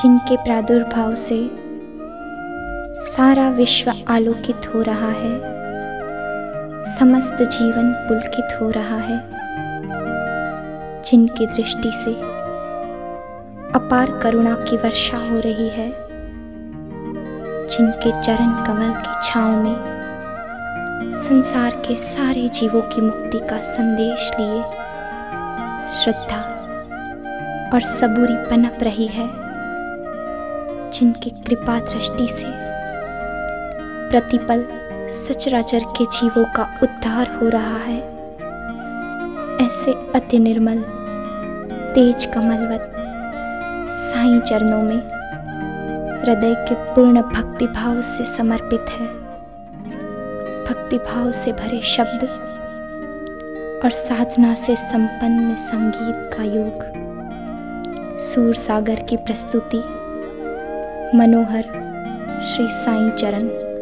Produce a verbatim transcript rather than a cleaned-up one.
जिनके प्रादुर्भाव से सारा विश्व आलोकित हो रहा है, समस्त जीवन पुलकित हो रहा है, जिनकी दृष्टि से अपार करुणा की वर्षा हो रही है, जिनके चरण कमल की छांव में संसार के सारे जीवों की मुक्ति का संदेश लिए श्रद्धा और सबूरी पनप रही है, जिनकी कृपा दृष्टि से प्रतिपल सचराचर के जीवों का उद्धार हो रहा है, ऐसे अति निर्मल तेज कमलवत साईं चरणों में हृदय के पूर्ण भक्ति भाव से समर्पित है। भक्ति भाव से भरे शब्द और साधना से संपन्न संगीत का योग, सूर सागर की प्रस्तुति मनोहर श्री साईं चरण।